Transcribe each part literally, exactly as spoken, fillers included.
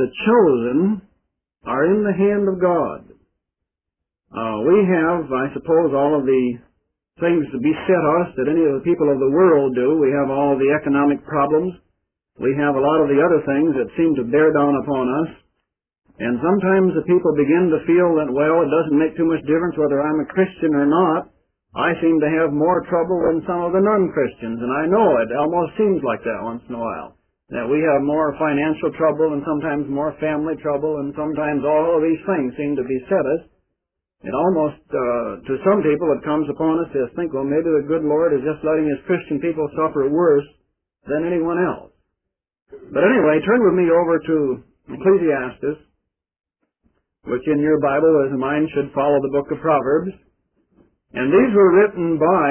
the chosen are in the hand of God. Uh, we have, I suppose, all of the things to beset us that any of the people of the world do. We have all of the economic problems. We have a lot of the other things that seem to bear down upon us. And sometimes the people begin to feel that, well, it doesn't make too much difference whether I'm a Christian or not. I seem to have more trouble than some of the non-Christians, and I know it almost seems like that once in a while, that we have more financial trouble and sometimes more family trouble, and sometimes all of these things seem to beset us. It almost, uh, to some people, it comes upon us to think, well, maybe the good Lord is just letting His Christian people suffer worse than anyone else. But anyway, turn with me over to Ecclesiastes, which in your Bible, as mine, should follow the book of Proverbs. And these were written by,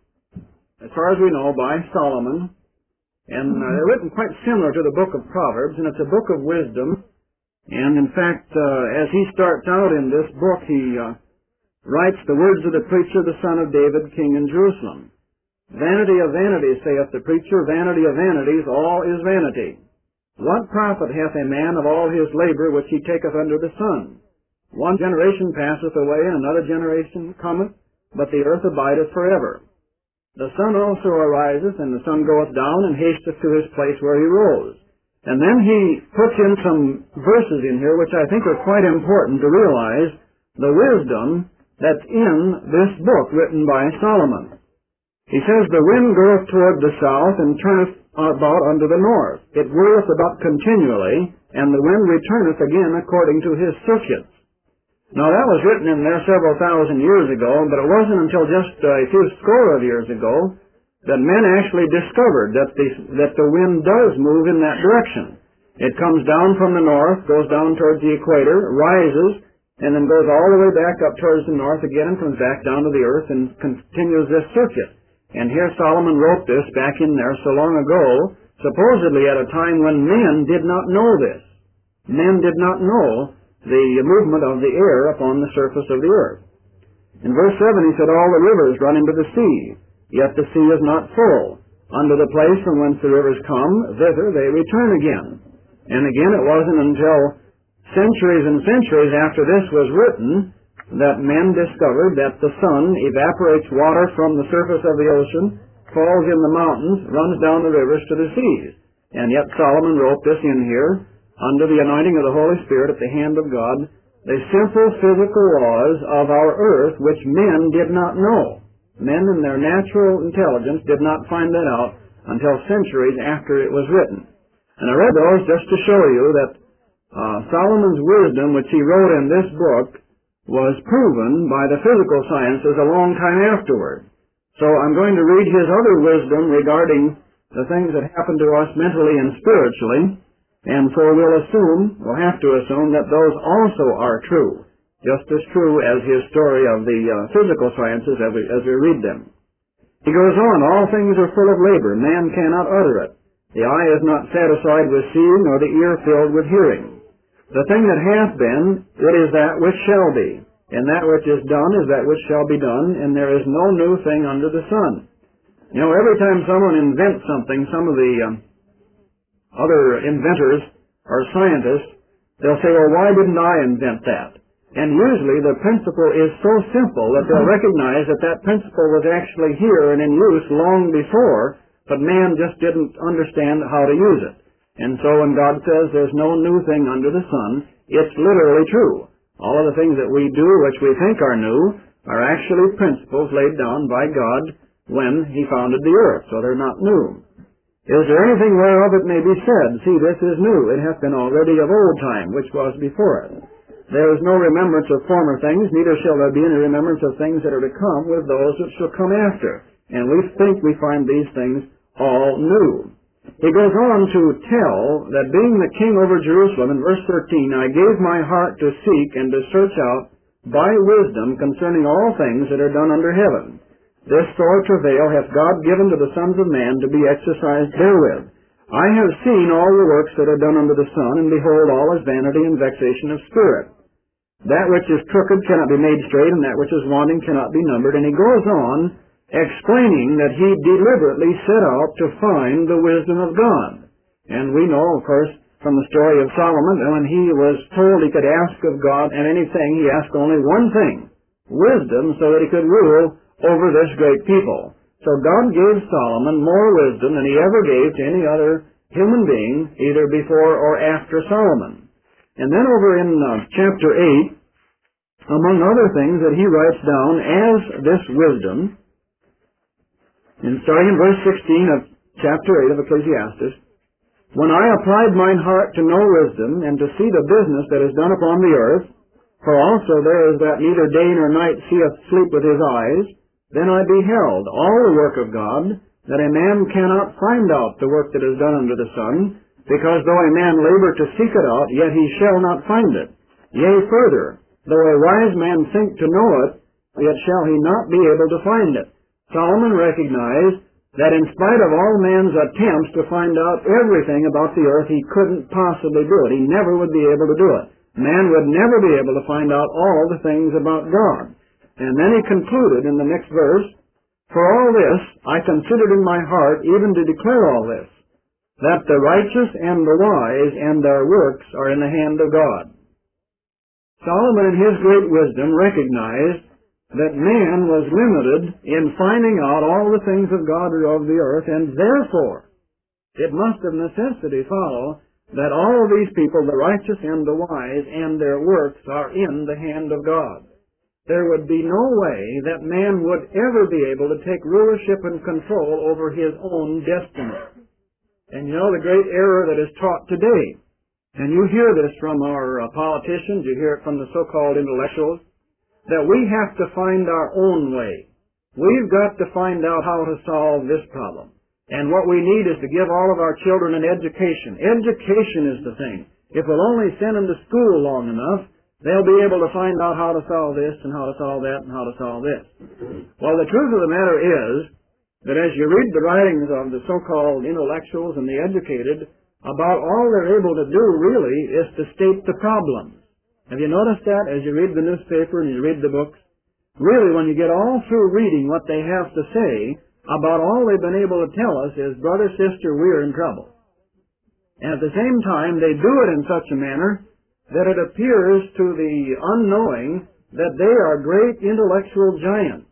as far as we know, by Solomon. And uh, they're written quite similar to the book of Proverbs, and it's a book of wisdom. And in fact, uh, as he starts out in this book, he uh, writes the words of the preacher, the son of David, king in Jerusalem. Vanity of vanities, saith the preacher, vanity of vanities, all is vanity. What profit hath a man of all his labor which he taketh under the sun? One generation passeth away, and another generation cometh, but the earth abideth forever. The sun also ariseth, and the sun goeth down, and hasteth to his place where he rose. And then he puts in some verses in here which I think are quite important to realize the wisdom that's in this book written by Solomon. He says, the wind goeth toward the south, and turneth about unto the north. It whirleth about continually, and the wind returneth again according to his circuits. Now, that was written in there several thousand years ago, but it wasn't until just a few score of years ago that men actually discovered that the, that the wind does move in that direction. It comes down from the north, goes down towards the equator, rises, and then goes all the way back up towards the north again and comes back down to the earth and continues this circuit. And here Solomon wrote this back in there so long ago, supposedly at a time when men did not know this. Men did not know the movement of the air upon the surface of the earth. In verse seven he said, all the rivers run into the sea, yet the sea is not full. Unto the place from whence the rivers come, thither they return again. And again, it wasn't until centuries and centuries after this was written that men discovered that the sun evaporates water from the surface of the ocean, falls in the mountains, runs down the rivers to the seas. And yet Solomon wrote this in here, under the anointing of the Holy Spirit at the hand of God, the simple physical laws of our earth which men did not know. Men in their natural intelligence did not find that out until centuries after it was written. And I read those just to show you that uh, Solomon's wisdom, which he wrote in this book, was proven by the physical sciences a long time afterward. So I'm going to read his other wisdom regarding the things that happen to us mentally and spiritually. And so we'll assume, we'll have to assume, that those also are true, just as true as his story of the uh, physical sciences as we, as we read them. He goes on, all things are full of labor, man cannot utter it. The eye is not satisfied with seeing, nor the ear filled with hearing. The thing that hath been, it is that which shall be, and that which is done is that which shall be done, and there is no new thing under the sun. You know, every time someone invents something, some of the um, other inventors or scientists, they'll say, well, why didn't I invent that? And usually the principle is so simple that they'll recognize that that principle was actually here and in use long before, but man just didn't understand how to use it. And so when God says there's no new thing under the sun, it's literally true. All of the things that we do which we think are new are actually principles laid down by God when He founded the earth, so they're not new. Is there anything whereof it may be said, see, this is new, it hath been already of old time, which was before it. There is no remembrance of former things, neither shall there be any remembrance of things that are to come with those that shall come after. And we think we find these things all new. He goes on to tell that being the king over Jerusalem, in verse thirteen, I gave my heart to seek and to search out by wisdom concerning all things that are done under heaven. This sore travail hath God given to the sons of man to be exercised therewith. I have seen all the works that are done under the sun, and behold, all is vanity and vexation of spirit. That which is crooked cannot be made straight, and that which is wanting cannot be numbered. And he goes on explaining that he deliberately set out to find the wisdom of God. And we know, of course, from the story of Solomon, and when he was told he could ask of God and anything, he asked only one thing, wisdom, so that he could rule over this great people. So God gave Solomon more wisdom than he ever gave to any other human being, either before or after Solomon. And then over in uh, chapter eight, among other things that he writes down as this wisdom, and starting in verse sixteen of chapter eight of Ecclesiastes, when I applied mine heart to know wisdom, and to see the business that is done upon the earth, for also there is that neither day nor night seeth sleep with his eyes, then I beheld all the work of God, that a man cannot find out the work that is done under the sun, because though a man labor to seek it out, yet he shall not find it. Yea, further, though a wise man think to know it, yet shall he not be able to find it. Solomon recognized that in spite of all man's attempts to find out everything about the earth, he couldn't possibly do it. He never would be able to do it. Man would never be able to find out all the things about God. And then he concluded in the next verse, for all this I considered in my heart even to declare all this, that the righteous and the wise and their works are in the hand of God. Solomon in his great wisdom recognized that man was limited in finding out all the things of God or of the earth, and therefore it must of necessity follow that all of these people, the righteous and the wise, and their works are in the hand of God. There would be no way that man would ever be able to take rulership and control over his own destiny. And you know the great error that is taught today, and you hear this from our uh, politicians, you hear it from the so-called intellectuals, that we have to find our own way. We've got to find out how to solve this problem. And what we need is to give all of our children an education. Education is the thing. If we'll only send them to school long enough, they'll be able to find out how to solve this and how to solve that and how to solve this. Well, the truth of the matter is that as you read the writings of the so-called intellectuals and the educated, about all they're able to do really is to state the problems. Have you noticed that as you read the newspaper and you read the books? Really, when you get all through reading what they have to say, about all they've been able to tell us is, brother, sister, we're in trouble. And at the same time, they do it in such a manner that it appears to the unknowing that they are great intellectual giants.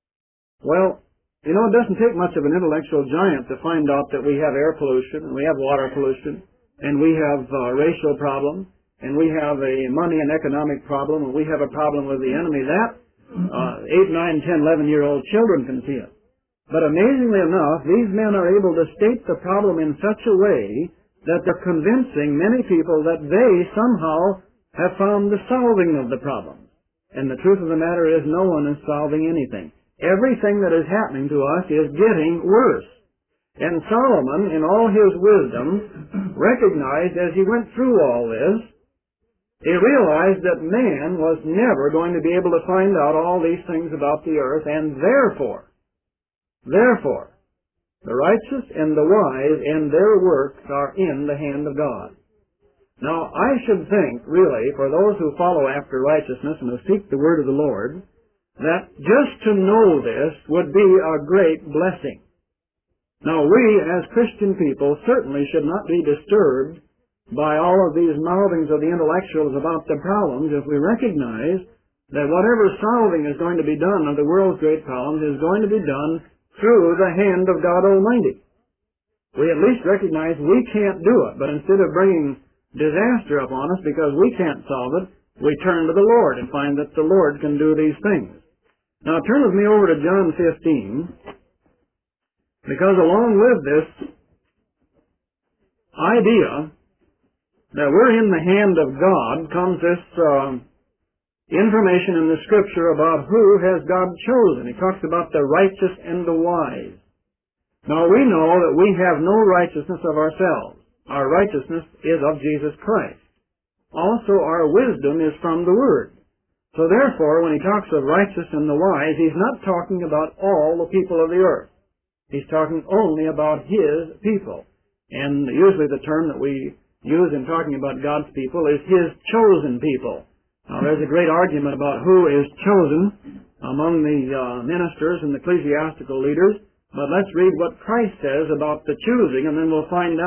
Well, you know, it doesn't take much of an intellectual giant to find out that we have air pollution, and we have water pollution, and we have uh, racial problems, and we have a money and economic problem, and we have a problem with the enemy. That uh, eight, nine, ten, eleven-year-old children can see it. But amazingly enough, these men are able to state the problem in such a way that they're convincing many people that they somehow have found the solving of the problem. And the truth of the matter is no one is solving anything. Everything that is happening to us is getting worse. And Solomon, in all his wisdom, recognized as he went through all this, he realized that man was never going to be able to find out all these things about the earth, and therefore, therefore, the righteous and the wise and their works are in the hand of God. Now, I should think, really, for those who follow after righteousness and who seek the word of the Lord, that just to know this would be a great blessing. Now, we, as Christian people, certainly should not be disturbed by all of these mouthings of the intellectuals about the problems if we recognize that whatever solving is going to be done of the world's great problems is going to be done through the hand of God Almighty. We at least recognize we can't do it, but instead of bringing disaster upon us because we can't solve it, we turn to the Lord and find that the Lord can do these things. Now turn with me over to John fifteen, because along with this idea that we're in the hand of God comes this uh, information in the Scripture about who has God chosen. He talks about the righteous and the wise. Now we know that we have no righteousness of ourselves. Our righteousness is of Jesus Christ. Also our wisdom is from the Word. So therefore, when he talks of righteous and the wise, he's not talking about all the people of the earth. He's talking only about his people. And usually the term that we use in talking about God's people is his chosen people. Now, there's a great argument about who is chosen among the uh, ministers and ecclesiastical leaders, but let's read what Christ says about the choosing, and then we'll find out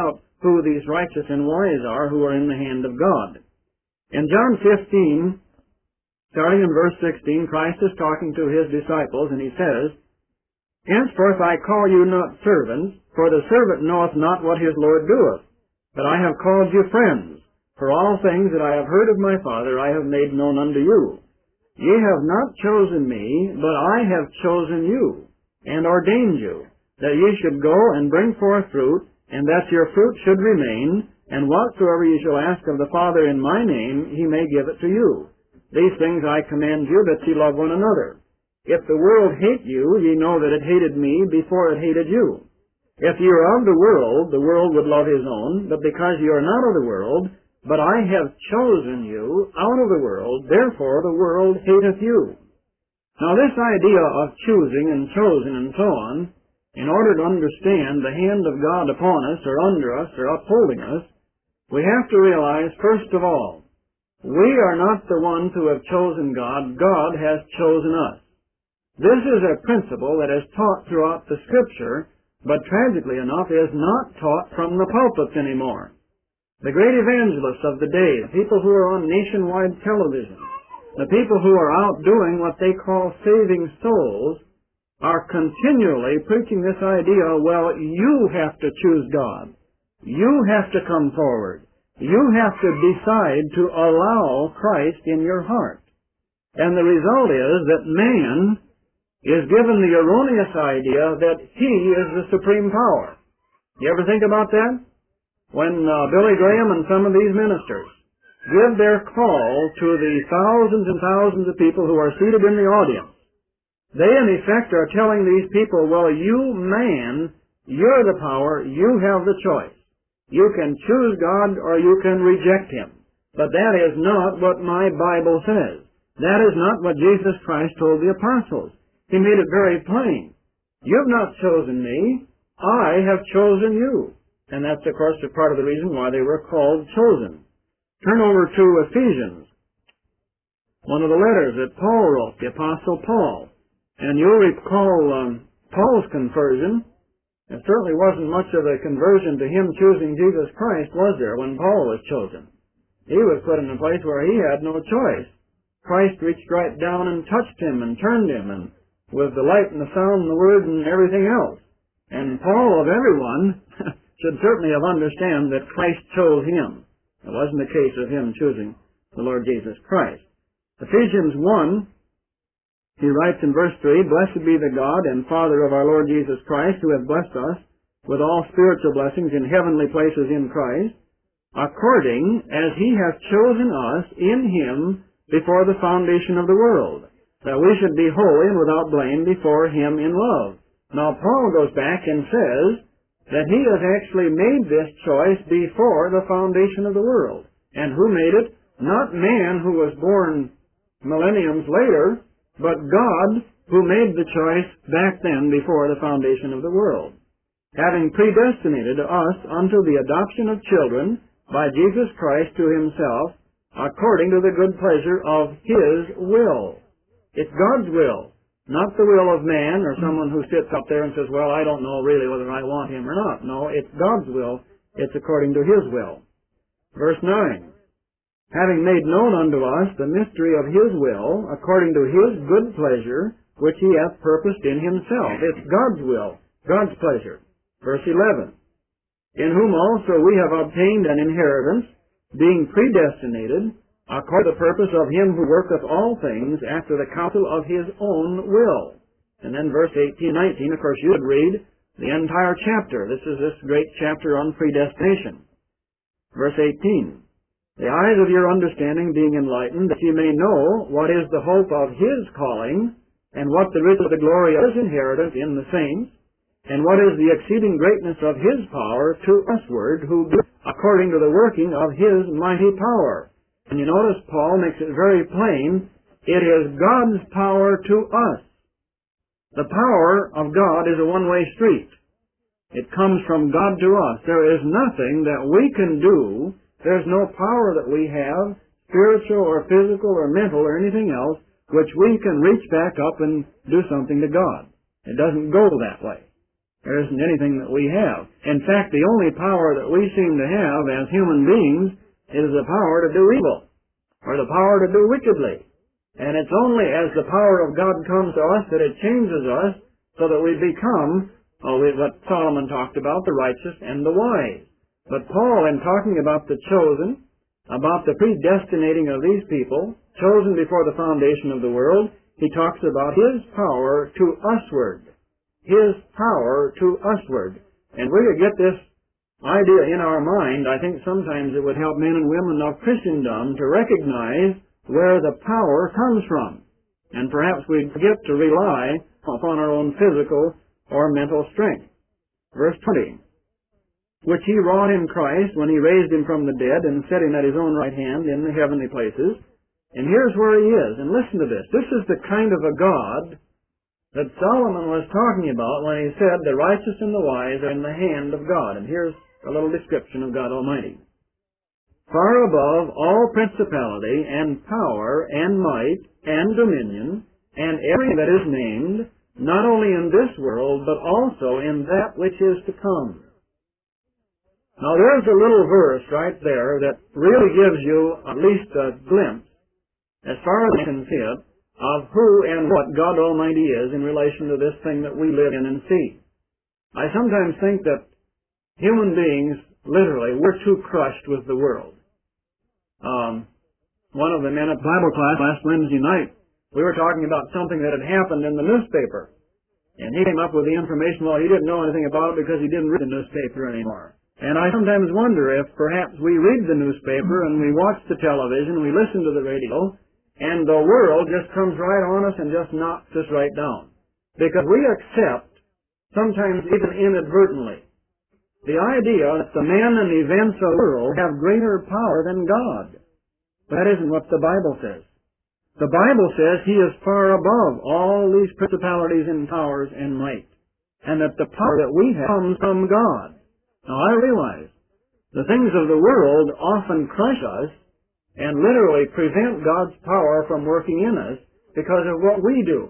who these righteous and wise are who are in the hand of God. In John fifteen, starting in verse sixteen, Christ is talking to his disciples, and he says, Henceforth I call you not servants, for the servant knoweth not what his Lord doeth. But I have called you friends, for all things that I have heard of my Father I have made known unto you. Ye have not chosen me, but I have chosen you, and ordained you, that ye should go and bring forth fruit, and that your fruit should remain, and whatsoever ye shall ask of the Father in my name, he may give it to you. These things I command you, that ye love one another. If the world hate you, ye know that it hated me before it hated you. If ye are of the world, the world would love his own, but because ye are not of the world, but I have chosen you out of the world, therefore the world hateth you. Now this idea of choosing and chosen and so on, in order to understand the hand of God upon us, or under us, or upholding us, we have to realize, first of all, we are not the ones who have chosen God. God has chosen us. This is a principle that is taught throughout the Scripture, but tragically enough is not taught from the pulpits anymore. The great evangelists of the day, the people who are on nationwide television, the people who are out doing what they call saving souls, are continually preaching this idea, well, you have to choose God. You have to come forward. You have to decide to allow Christ in your heart. And the result is that man is given the erroneous idea that he is the supreme power. You ever think about that? When uh, Billy Graham and some of these ministers give their call to the thousands and thousands of people who are seated in the audience, they in effect are telling these people, well, you man, you're the power, you have the choice. You can choose God or you can reject Him. But that is not what my Bible says. That is not what Jesus Christ told the apostles. He made it very plain. You've not chosen me, I have chosen you. And that's, of course, a part of the reason why they were called chosen. Turn over to Ephesians, one of the letters that Paul wrote, the Apostle Paul. And you'll recall um, Paul's conversion. It certainly wasn't much of a conversion to him choosing Jesus Christ, was there, when Paul was chosen? He was put in a place where he had no choice. Christ reached right down and touched him and turned him, and with the light and the sound and the word and everything else. And Paul, of everyone, should certainly have understood that Christ chose him. It wasn't the case of him choosing the Lord Jesus Christ. Ephesians one, he writes in verse three, Blessed be the God and Father of our Lord Jesus Christ, who hath blessed us with all spiritual blessings in heavenly places in Christ, according as he hath chosen us in him before the foundation of the world, that we should be holy and without blame before him in love. Now Paul goes back and says that he has actually made this choice before the foundation of the world. And who made it? Not man who was born millenniums later, but God who made the choice back then before the foundation of the world, having predestinated us unto the adoption of children by Jesus Christ to himself, according to the good pleasure of his will. It's God's will, not the will of man or someone who sits up there and says, well, I don't know really whether I want him or not. No, it's God's will. It's according to his will. Verse nine, having made known unto us the mystery of his will, according to his good pleasure, which he hath purposed in himself. It's God's will, God's pleasure. Verse eleven, in whom also we have obtained an inheritance, being predestinated, according to the purpose of him who worketh all things after the counsel of his own will. And then verse eighteen, nineteen, of course you would read the entire chapter. This is this great chapter on predestination. Verse eighteen, the eyes of your understanding being enlightened, that ye may know what is the hope of his calling, and what the riches of the glory of his inheritance in the saints, and what is the exceeding greatness of his power to usward, who do according to the working of his mighty power. And you notice Paul makes it very plain, it is God's power to us. The power of God is a one-way street. It comes from God to us. There is nothing that we can do. There's no power that we have, spiritual or physical or mental or anything else, which we can reach back up and do something to God. It doesn't go that way. There isn't anything that we have. In fact, the only power that we seem to have as human beings is the power to do evil, or the power to do wickedly. And it's only as the power of God comes to us that it changes us so that we become, oh, what Solomon talked about, the righteous and the wise. But Paul, in talking about the chosen, about the predestinating of these people, chosen before the foundation of the world, he talks about his power to usward. His power to usward. And we could get this idea in our mind. I think sometimes it would help men and women of Christendom to recognize where the power comes from. And perhaps we'd forget to rely upon our own physical or mental strength. Verse twenty. Which he wrought in Christ when he raised him from the dead and set him at his own right hand in the heavenly places. And here's where he is. And listen to this. This is the kind of a God that Solomon was talking about when he said, the righteous and the wise are in the hand of God. And here's a little description of God Almighty. Far above all principality and power and might and dominion and everything that is named, not only in this world, but also in that which is to come. Now there's a little verse right there that really gives you at least a glimpse, as far as I can see it, of who and what God Almighty is in relation to this thing that we live in and see. I sometimes think that human beings, literally, we're too crushed with the world. Um, one of the men at Bible class last Wednesday night, we were talking about something that had happened in the newspaper. And he came up with the information, well, he didn't know anything about it because he didn't read the newspaper anymore. And I sometimes wonder if perhaps we read the newspaper and we watch the television, we listen to the radio, and the world just comes right on us and just knocks us right down. Because we accept, sometimes even inadvertently, the idea that the men and events of the world have greater power than God. That isn't what the Bible says. The Bible says He is far above all these principalities and powers and might, and that the power that we have comes from God. Now I realize the things of the world often crush us and literally prevent God's power from working in us because of what we do.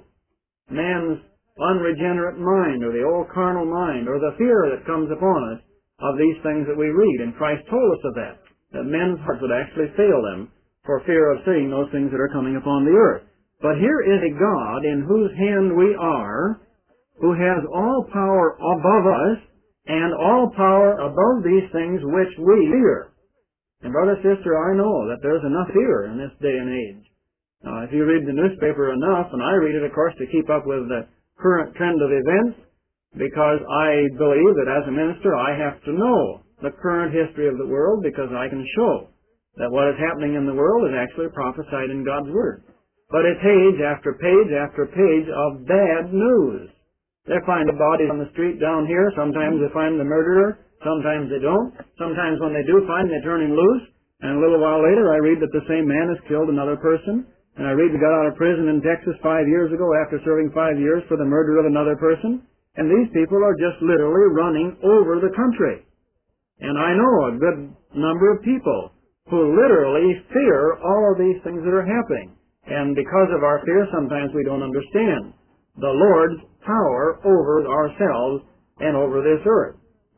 Man's unregenerate mind, or the old carnal mind, or the fear that comes upon us of these things that we read. And Christ told us of that, that men's hearts would actually fail them for fear of seeing those things that are coming upon the earth. But here is a God in whose hand we are, who has all power above us, and all power above these things which we fear. And brother, sister, I know that there's enough fear in this day and age. Now, if you read the newspaper enough, and I read it, of course, to keep up with the current trend of events, because I believe that as a minister I have to know the current history of the world, because I can show that what is happening in the world is actually prophesied in God's Word. But it's page after page after page of bad news. They find the bodies on the street down here. Sometimes they find the murderer. Sometimes they don't. Sometimes when they do find him, they turn him loose. And a little while later, I read that the same man has killed another person. And I read he got out of prison in Texas five years ago after serving five years for the murder of another person. And these people are just literally running over the country. And I know a good number of people who literally fear all of these things that are happening. And because of our fear, sometimes we don't understand the Lord's power over ourselves and over this earth.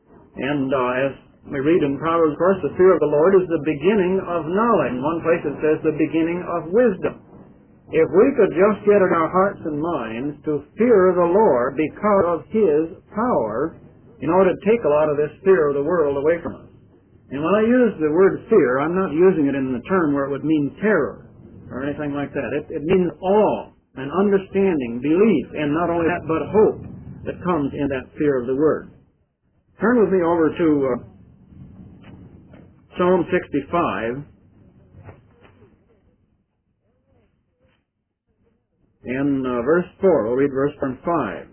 And uh, as we read in Proverbs, of course, the fear of the Lord is the beginning of knowledge. In one place it says the beginning of wisdom. If we could just get in our hearts and minds to fear the Lord because of His power, in order to take a lot of this fear of the world away from us. And when I use the word fear, I'm not using it in the term where it would mean terror or anything like that. It, it means awe and understanding, belief, and not only that, but hope that comes in that fear of the Word. Turn with me over to uh, Psalm sixty-five. In uh, verse four, we'll read verse five.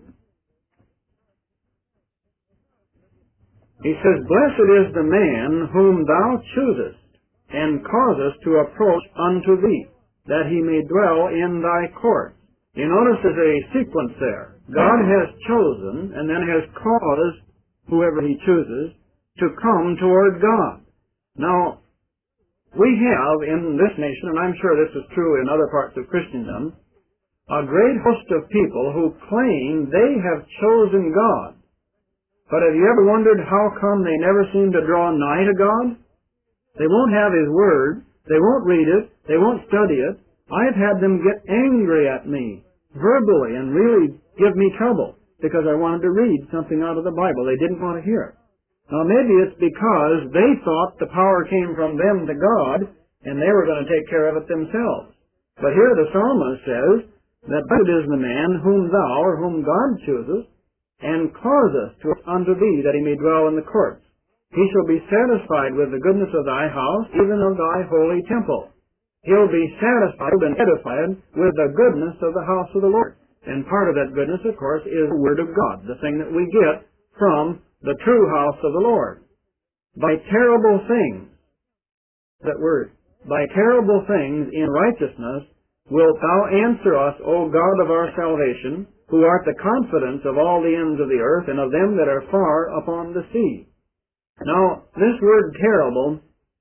He says, Blessed is the man whom thou choosest, and causest to approach unto thee, that he may dwell in thy courts. You notice there's a sequence there. God has chosen, and then has caused whoever He chooses to come toward God. Now, we have in this nation, and I'm sure this is true in other parts of Christendom, a great host of people who claim they have chosen God. But have you ever wondered how come they never seem to draw nigh to God? They won't have His Word. They won't read it. They won't study it. I've had them get angry at me, verbally, and really give me trouble because I wanted to read something out of the Bible. They didn't want to hear it. Now maybe it's because they thought the power came from them to God, and they were going to take care of it themselves. But here the psalmist says that blessed is the man whom thou, or whom God chooses, and causeth to unto thee that he may dwell in the courts. He shall be satisfied with the goodness of thy house, even of thy holy temple. He'll be satisfied and edified with the goodness of the house of the Lord. And part of that goodness, of course, is the Word of God, the thing that we get from the true house of the Lord. By terrible things, that word, by terrible things in righteousness wilt thou answer us, O God of our salvation, who art the confidence of all the ends of the earth, and of them that are far upon the sea. Now, this word terrible,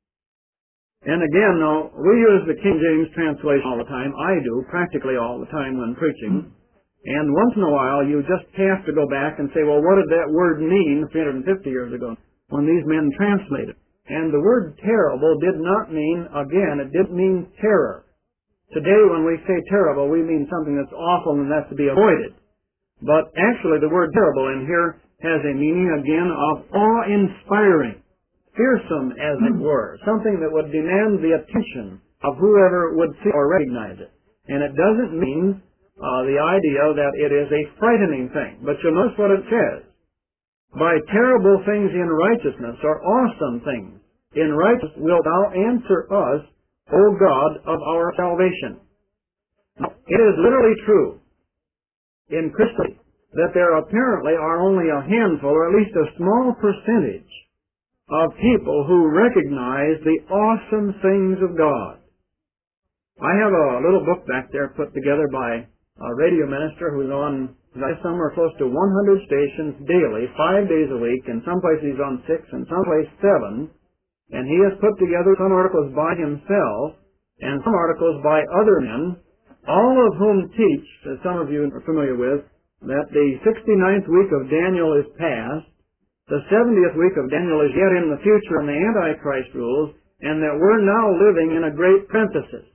and again, now, we use the King James translation all the time. I do, practically all the time when preaching. And once in a while, you just have to go back and say, well, what did that word mean three hundred fifty years ago when these men translated? And the word terrible did not mean, again, it didn't mean terror. Today, when we say terrible, we mean something that's awful and that's to be avoided. But actually, the word terrible in here has a meaning, again, of awe-inspiring, fearsome, as it were, something that would demand the attention of whoever would see or recognize it. And it doesn't mean uh, the idea that it is a frightening thing. But you'll notice what it says. By terrible things in righteousness, or awesome things in righteousness, wilt thou answer us, O God of our salvation. Now, it is literally true in Christendom that there apparently are only a handful, or at least a small percentage, of people who recognize the awesome things of God. I have a little book back there put together by a radio minister who's on somewhere close to one hundred stations daily, five days a week, and some places he's on six, and some places seven. And he has put together some articles by himself and some articles by other men, all of whom teach, as some of you are familiar with, that the sixty-ninth week of Daniel is past, the seventieth week of Daniel is yet in the future and the Antichrist rules, and that we're now living in a great parenthesis.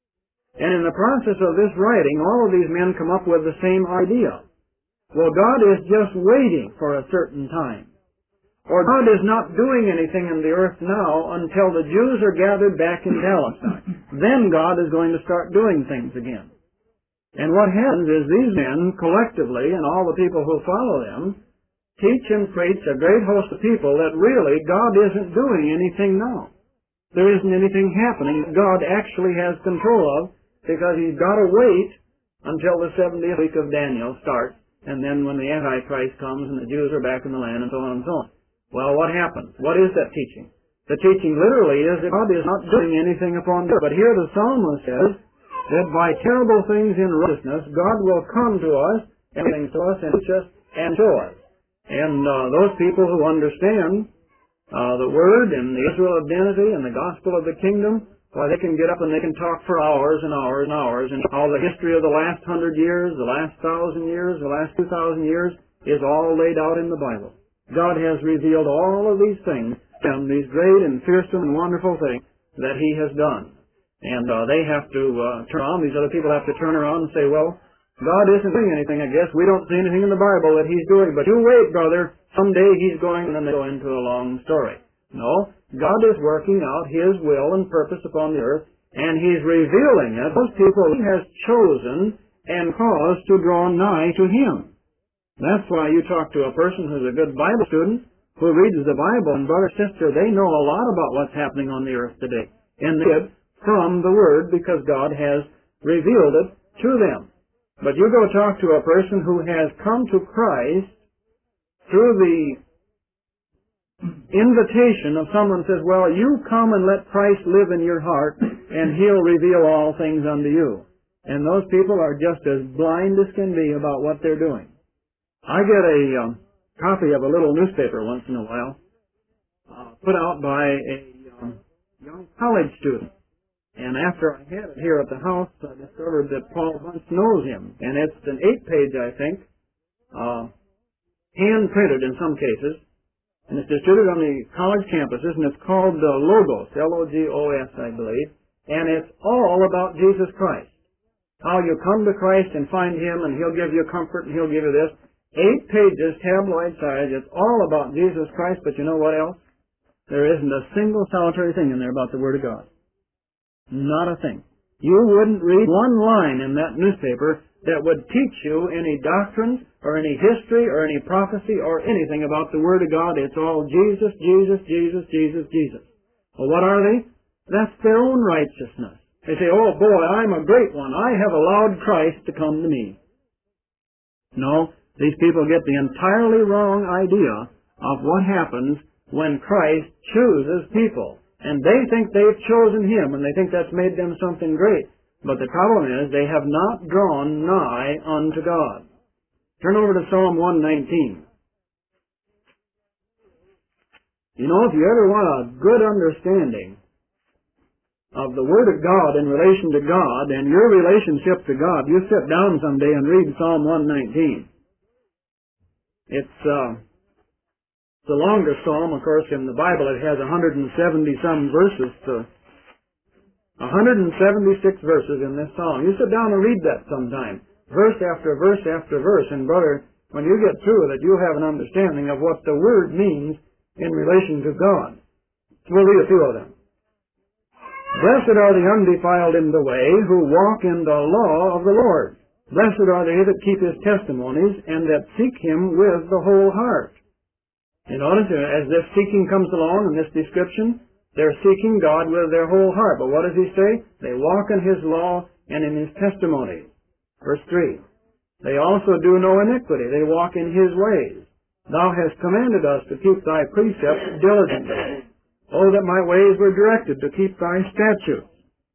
And in the process of this writing, all of these men come up with the same idea. Well, God is just waiting for a certain time. Or God is not doing anything in the earth now until the Jews are gathered back in Palestine. Then God is going to start doing things again. And what happens is these men collectively, and all the people who follow them, teach and preach a great host of people that really God isn't doing anything now. There isn't anything happening that God actually has control of, because He's got to wait until the seventieth week of Daniel starts, and then when the Antichrist comes and the Jews are back in the land, and so on and so on. Well, what happens? What is that teaching? The teaching literally is that God is not doing anything upon earth. But here the psalmist says that by terrible things in righteousness, God will come to us, and things to us, and teach us, and show us. And uh, those people who understand uh, the Word and the Israel identity and the gospel of the kingdom, why, they can get up and they can talk for hours and hours and hours, and all the history of the last hundred years, the last thousand years, the last two thousand years is all laid out in the Bible. God has revealed all of these things, and these great and fearsome and wonderful things that He has done. And uh, they have to uh, turn around, these other people have to turn around and say, well, God isn't doing anything, I guess. We don't see anything in the Bible that He's doing. But you wait, brother. Someday He's going, and then they go into a long story. No, God is working out His will and purpose upon the earth, and He's revealing it. Those people He has chosen and caused to draw nigh to Him. That's why you talk to a person who's a good Bible student, who reads the Bible, and brother, sister, they know a lot about what's happening on the earth today. And they get from the Word because God has revealed it to them. But you go talk to a person who has come to Christ through the invitation of someone who says, well, you come and let Christ live in your heart, and He'll reveal all things unto you. And those people are just as blind as can be about what they're doing. I get a um, copy of a little newspaper once in a while, uh, put out by a um, young college student. And after I had it here at the house, I discovered that Paul Bunce knows him. And it's an eight-page, I think, uh, hand-printed in some cases, and it's distributed on the college campuses, and it's called uh, Logos, L O G O S, I believe, and it's all about Jesus Christ. How you come to Christ and find Him, and He'll give you comfort, and He'll give you this. Eight pages, tabloid size. It's all about Jesus Christ, but you know what else? There isn't a single solitary thing in there about the Word of God. Not a thing. You wouldn't read one line in that newspaper that would teach you any doctrines or any history or any prophecy or anything about the Word of God. It's all Jesus, Jesus, Jesus, Jesus, Jesus. Well, what are they? That's their own righteousness. They say, oh boy, I'm a great one. I have allowed Christ to come to me. No, these people get the entirely wrong idea of what happens when Christ chooses people. And they think they've chosen Him, and they think that's made them something great. But the problem is, they have not drawn nigh unto God. Turn over to Psalm one nineteen. You know, if you ever want a good understanding of the Word of God in relation to God and your relationship to God, you sit down someday and read Psalm one nineteen. It's, uh, It's the longest psalm, of course, in the Bible. It has one hundred seventy some verses. To one hundred seventy-six verses in this psalm. You sit down and read that sometime, verse after verse after verse. And brother, when you get through with it, you'll have an understanding of what the Word means in relation to God. So we'll read a few of them. Blessed are the undefiled in the way, who walk in the law of the Lord. Blessed are they that keep His testimonies, and that seek Him with the whole heart. You notice, as this seeking comes along in this description, they're seeking God with their whole heart. But what does He say? They walk in His law and in His testimony. Verse three. They also do no iniquity. They walk in His ways. Thou hast commanded us to keep Thy precepts diligently. Oh, that my ways were directed to keep Thy statutes.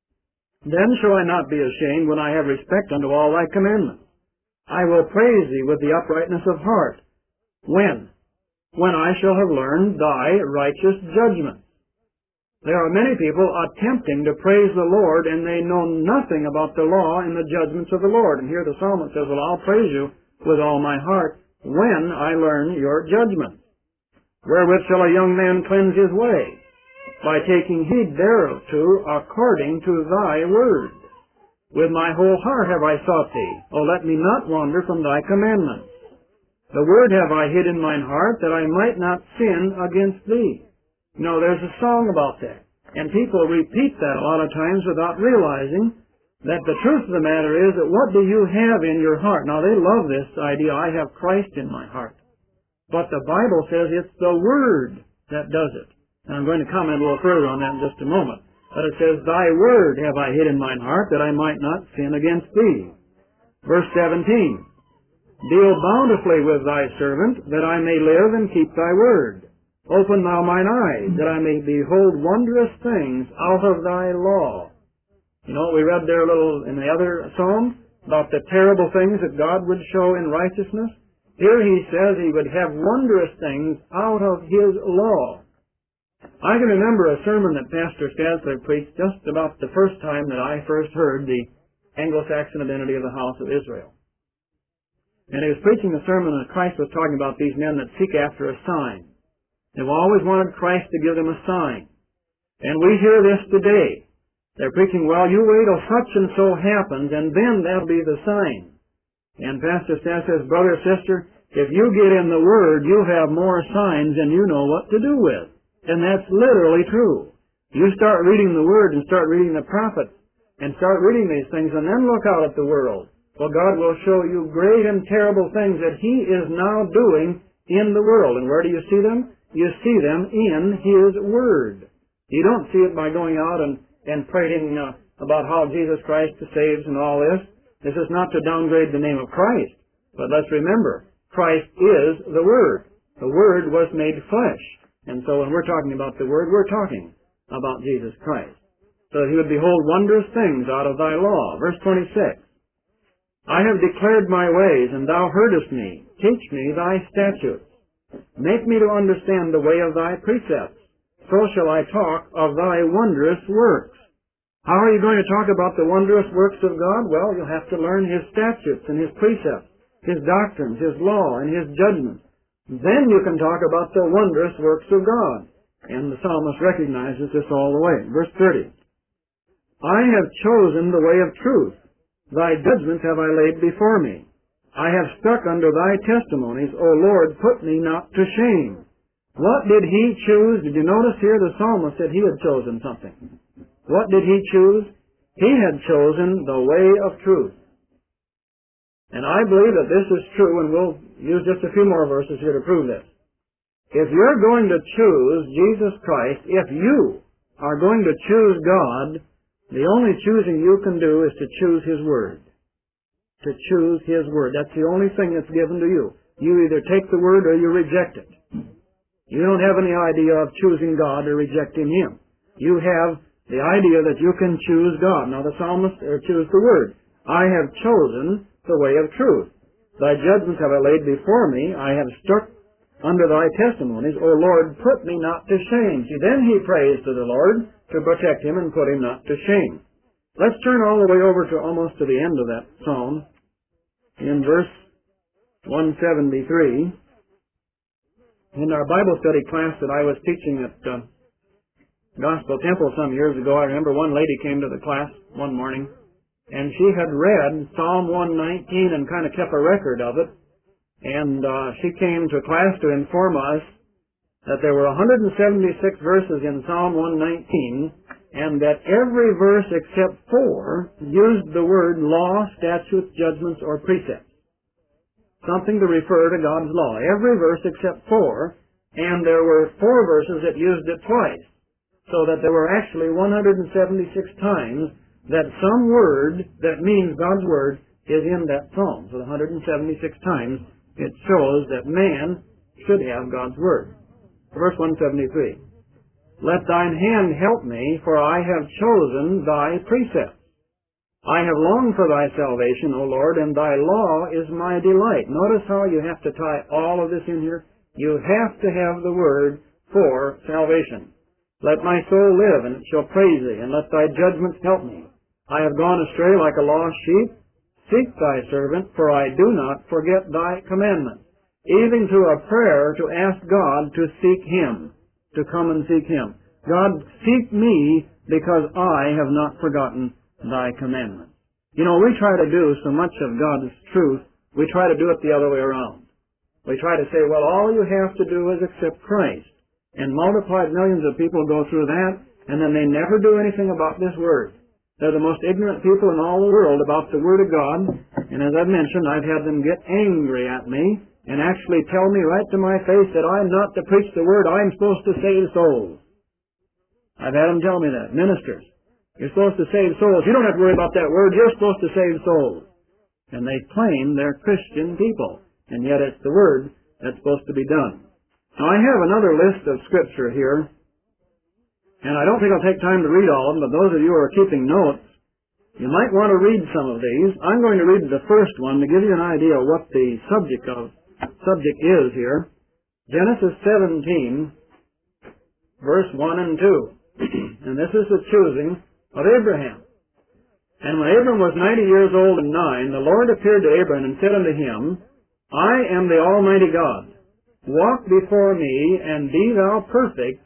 Then shall I not be ashamed when I have respect unto all Thy commandments. I will praise Thee with the uprightness of heart. When? When I shall have learned Thy righteous judgments. There are many people attempting to praise the Lord, and they know nothing about the law and the judgments of the Lord. And here the psalmist says, well, I'll praise You with all my heart when I learn Your judgments. Wherewith shall a young man cleanse his way? By taking heed thereto according to Thy word. With my whole heart have I sought Thee. O let me not wander from Thy commandments. The word have I hid in mine heart, that I might not sin against Thee. You know, there's a song about that. And people repeat that a lot of times without realizing that the truth of the matter is that what do you have in your heart? Now, they love this idea, I have Christ in my heart. But the Bible says it's the Word that does it. And I'm going to comment a little further on that in just a moment. But it says, Thy word have I hid in mine heart, that I might not sin against Thee. Verse seventeen. Deal bountifully with Thy servant, that I may live and keep Thy word. Open Thou mine eyes, that I may behold wondrous things out of Thy law. You know what we read there a little in the other psalm? About the terrible things that God would show in righteousness. Here He says He would have wondrous things out of His law. I can remember a sermon that Pastor Stansler preached just about the first time that I first heard the Anglo-Saxon identity of the house of Israel. And he was preaching a sermon that Christ was talking about these men that seek after a sign. They've always wanted Christ to give them a sign. And we hear this today. They're preaching, well, you wait till such and so happens, and then that'll be the sign. And Pastor Stan says, brother, sister, if you get in the Word, you'll have more signs than you know what to do with. And that's literally true. You start reading the Word and start reading the prophets and start reading these things, and then look out at the world. Well, God will show you great and terrible things that He is now doing in the world. And where do you see them? You see them in His Word. You don't see it by going out and, and praying uh, about how Jesus Christ saves and all this. This is not to downgrade the name of Christ. But let's remember, Christ is the Word. The Word was made flesh. And so when we're talking about the Word, we're talking about Jesus Christ. So that He would behold wondrous things out of Thy law. Verse twenty-six. I have declared my ways, and Thou heardest me. Teach me Thy statutes. Make me to understand the way of Thy precepts. So shall I talk of Thy wondrous works. How are you going to talk about the wondrous works of God? Well, you'll have to learn His statutes and His precepts, His doctrines, His law, and His judgments. Then you can talk about the wondrous works of God. And the psalmist recognizes this all the way. Verse thirty. I have chosen the way of truth. Thy judgments have I laid before me. I have stuck under thy testimonies. O Lord, put me not to shame. What did he choose? Did you notice here the psalmist said he had chosen something? What did he choose? He had chosen the way of truth. And I believe that this is true, and we'll use just a few more verses here to prove this. If you're going to choose Jesus Christ, if you are going to choose God, the only choosing you can do is to choose His Word. To choose His Word. That's the only thing that's given to you. You either take the Word or you reject it. You don't have any idea of choosing God or rejecting Him. You have the idea that you can choose God. Now the psalmist, or choose the Word. I have chosen the way of truth. Thy judgments have I laid before me. I have stuck under thy testimonies. O Lord, put me not to shame. See, then he prays to the Lord to protect him and put him not to shame. Let's turn all the way over to almost to the end of that psalm. In verse one seventy-three, in our Bible study class that I was teaching at uh, Gospel Temple some years ago, I remember one lady came to the class one morning, and she had read Psalm one nineteen and kind of kept a record of it. And uh, she came to class to inform us that there were one hundred seventy-six verses in Psalm one nineteen, and that every verse except four used the word law, statutes, judgments, or precepts. Something to refer to God's law. Every verse except four, and there were four verses that used it twice. So that there were actually one hundred seventy-six times that some word that means God's Word is in that psalm. So one hundred seventy-six times it shows that man should have God's Word. Verse one seventy-three. Let thine hand help me, for I have chosen thy precepts. I have longed for thy salvation, O Lord, and thy law is my delight. Notice how you have to tie all of this in here. You have to have the word for salvation. Let my soul live, and it shall praise thee, and let thy judgments help me. I have gone astray like a lost sheep. Seek thy servant, for I do not forget thy commandments. Even to a prayer to ask God to seek Him, to come and seek Him. God, seek me, because I have not forgotten thy commandments. You know, we try to do so much of God's truth, we try to do it the other way around. We try to say, well, all you have to do is accept Christ. And multiplied millions of people go through that, and then they never do anything about this Word. They're the most ignorant people in all the world about the Word of God, and as I've mentioned, I've had them get angry at me and actually tell me right to my face that I'm not to preach the Word, I'm supposed to save souls. I've had them tell me that. Ministers, you're supposed to save souls. You don't have to worry about that Word, you're supposed to save souls. And they claim they're Christian people, and yet it's the Word that's supposed to be done. Now I have another list of Scripture here, and I don't think I'll take time to read all of them, but those of you who are keeping notes, you might want to read some of these. I'm going to read the first one to give you an idea of what the subject of subject is here. Genesis seventeen, verse one and two. And this is the choosing of Abraham. And when Abram was ninety years old and nine, the Lord appeared to Abram and said unto him, I am the Almighty God. Walk before me, and be thou perfect,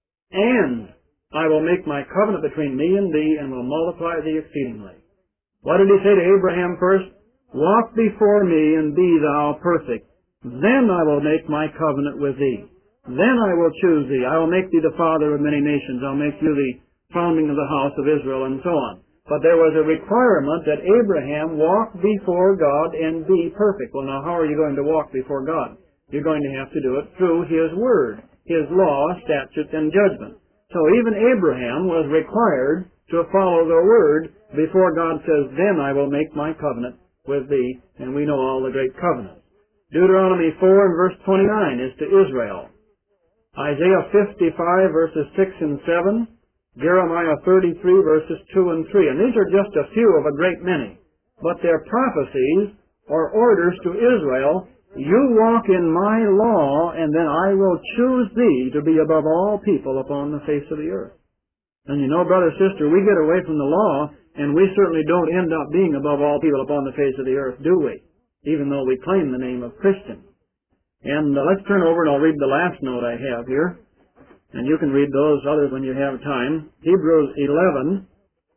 and I will make my covenant between me and thee, and will multiply thee exceedingly. What did he say to Abraham first? Walk before me, and be thou perfect. Then I will make my covenant with thee. Then I will choose thee. I will make thee the father of many nations. I'll make you the founding of the house of Israel, and so on. But there was a requirement that Abraham walk before God and be perfect. Well, now, how are you going to walk before God? You're going to have to do it through His Word, His law, statutes, and judgment. So even Abraham was required to follow the Word before God says, then I will make my covenant with thee, and we know all the great covenants. Deuteronomy four and verse twenty-nine is to Israel. Isaiah fifty-five verses six and seven, Jeremiah thirty-three verses two and three. And these are just a few of a great many. But they're prophecies or orders to Israel. You walk in my law, and then I will choose thee to be above all people upon the face of the earth. And you know, brother, sister, we get away from the law, and we certainly don't end up being above all people upon the face of the earth, do we? Even though we claim the name of Christian. And uh, let's turn over and I'll read the last note I have here. And you can read those others when you have time. Hebrews eleven.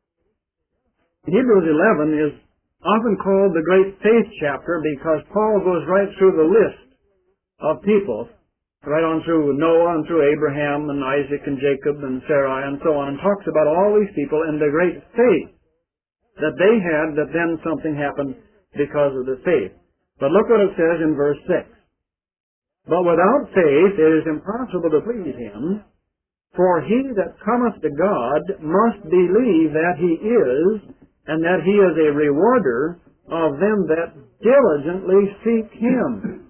Hebrews eleven is often called the great faith chapter because Paul goes right through the list of people, right on through Noah and through Abraham and Isaac and Jacob and Sarai and so on, and talks about all these people and the great faith that they had, that then something happened because of the faith. But look what it says in verse six. But without faith it is impossible to please him, for he that cometh to God must believe that he is, and that he is a rewarder of them that diligently seek him.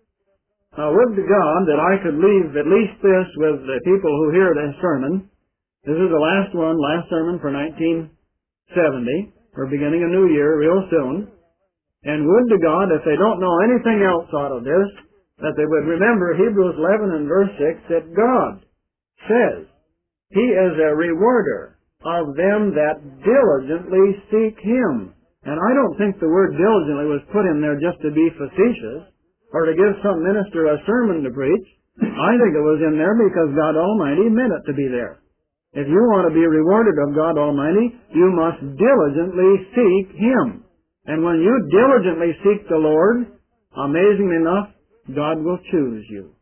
Now, would to God that I could leave at least this with the people who hear this sermon. This is the last one, last sermon for nineteen seventy. We're beginning a new year real soon. And would to God, if they don't know anything else out of this, that they would remember Hebrews eleven and verse six, that God says he is a rewarder of them that diligently seek him. And I don't think the word diligently was put in there just to be facetious or to give some minister a sermon to preach. I think it was in there because God Almighty meant it to be there. If you want to be rewarded of God Almighty, you must diligently seek him. And when you diligently seek the Lord, amazingly enough, God will choose you.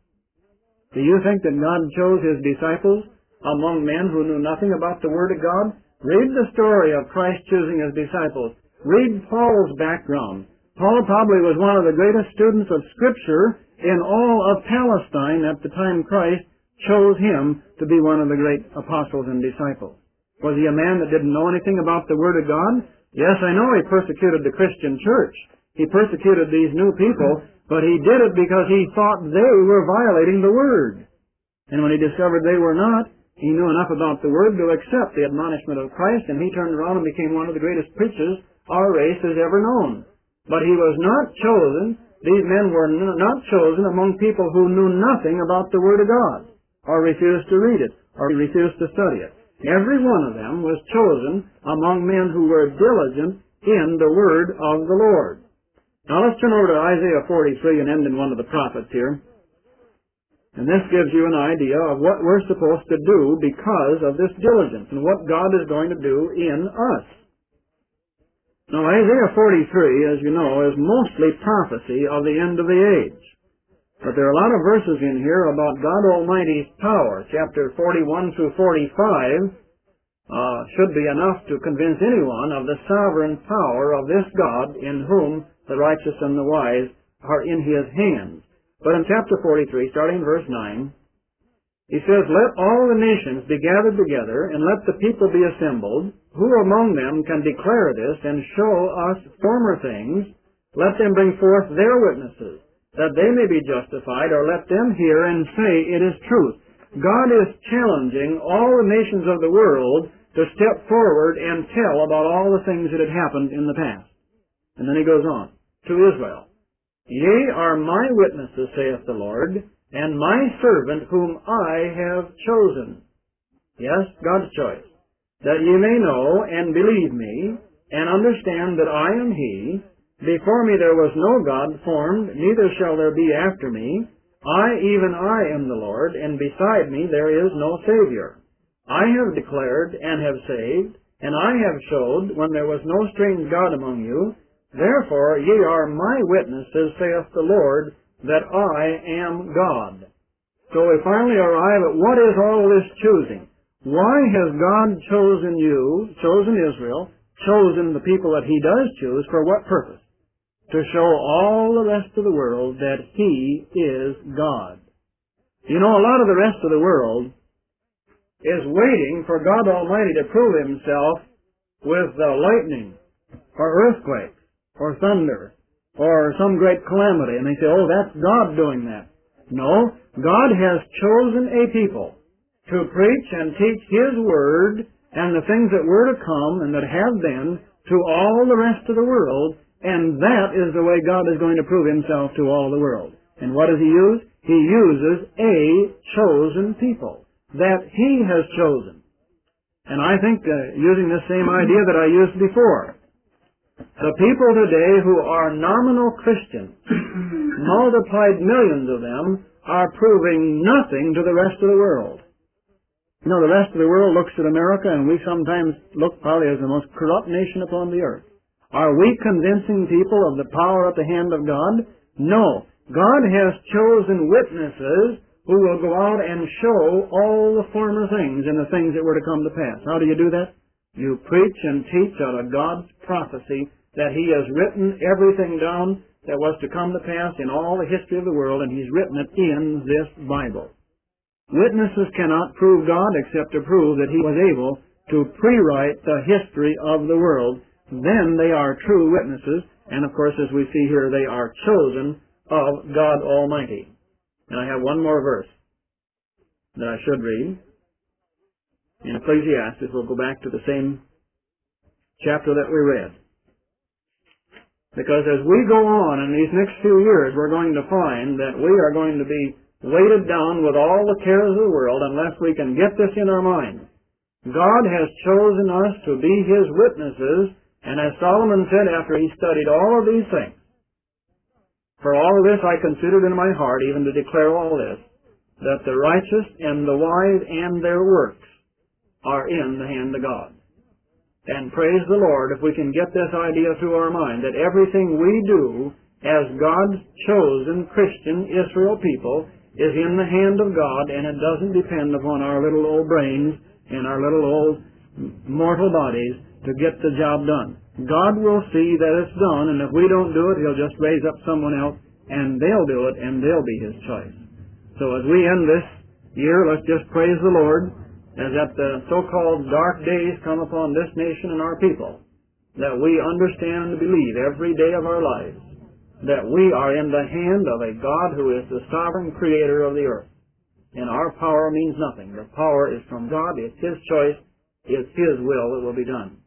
Do you think that God chose his disciples among men who knew nothing about the Word of God? Read the story of Christ choosing his disciples. Read Paul's background. Paul probably was one of the greatest students of Scripture in all of Palestine at the time Christ chose him to be one of the great apostles and disciples. Was he a man that didn't know anything about the Word of God? Yes, I know he persecuted the Christian church. He persecuted these new people, but he did it because he thought they were violating the Word. And when he discovered they were not, he knew enough about the Word to accept the admonishment of Christ, and he turned around and became one of the greatest preachers our race has ever known. But he was not chosen, these men were not chosen among people who knew nothing about the Word of God, or refused to read it, or refused to study it. Every one of them was chosen among men who were diligent in the Word of the Lord. Now let's turn over to Isaiah forty-three and end in one of the prophets here. And this gives you an idea of what we're supposed to do because of this diligence and what God is going to do in us. Now Isaiah forty-three, as you know, is mostly prophecy of the end of the age. But there are a lot of verses in here about God Almighty's power. Chapter forty-one through forty-five uh, should be enough to convince anyone of the sovereign power of this God in whom the righteous and the wise are in his hands. But in chapter forty-three, starting in verse nine, he says, Let all the nations be gathered together, and let the people be assembled. Who among them can declare this and show us former things? Let them bring forth their witnesses, that they may be justified, or let them hear and say it is truth. God is challenging all the nations of the world to step forward and tell about all the things that had happened in the past. And then he goes on, to Israel. Ye are my witnesses, saith the Lord, and my servant whom I have chosen. Yes, God's choice. That ye may know and believe me, and understand that I am he. Before me there was no God formed, neither shall there be after me. I, even I, am the Lord, and beside me there is no Savior. I have declared and have saved, and I have showed when there was no strange God among you. Therefore ye are my witnesses, saith the Lord, that I am God. So we finally arrive at what is all this choosing? Why has God chosen you, chosen Israel, chosen the people that he does choose, for what purpose? To show all the rest of the world that he is God. You know, a lot of the rest of the world is waiting for God Almighty to prove himself with uh, lightning, or earthquake, or thunder, or some great calamity. And they say, oh, that's God doing that. No, God has chosen a people to preach and teach his word and the things that were to come and that have been to all the rest of the world. And that is the way God is going to prove himself to all the world. And what does he use? He uses a chosen people that he has chosen. And I think uh, using this same idea that I used before, The people today who are nominal Christians, multiplied millions of them, are proving nothing to the rest of the world. You know, the rest of the world looks at America, and we sometimes look probably as the most corrupt nation upon the earth. Are we convincing people of the power at the hand of God? No. God has chosen witnesses who will go out and show all the former things and the things that were to come to pass. How do you do that? You preach and teach out of God's prophecy that He has written everything down that was to come to pass in all the history of the world, and He's written it in this Bible. Witnesses cannot prove God except to prove that He was able to pre-write the history of the world. Then they are true witnesses, and of course, as we see here, they are chosen of God Almighty. And I have one more verse that I should read. In Ecclesiastes, we'll go back to the same chapter that we read. Because as we go on in these next few years, we're going to find that we are going to be weighted down with all the cares of the world unless we can get this in our mind. God has chosen us to be His witnesses, and as Solomon said after he studied all of these things, for all of this I considered in my heart, even to declare all this, that the righteous and the wise and their works are in the hand of God. And praise the Lord if we can get this idea through our mind, that everything we do as God's chosen Christian Israel people is in the hand of God, and it doesn't depend upon our little old brains and our little old mortal bodies to get the job done. God will see that it's done, and if we don't do it, He'll just raise up someone else, and they'll do it, and they'll be His choice. So as we end this year, let's just praise the Lord, as that the so-called dark days come upon this nation and our people, that we understand and believe every day of our lives that we are in the hand of a God who is the sovereign creator of the earth. And our power means nothing. The power is from God. It's His choice. It's His will that will be done.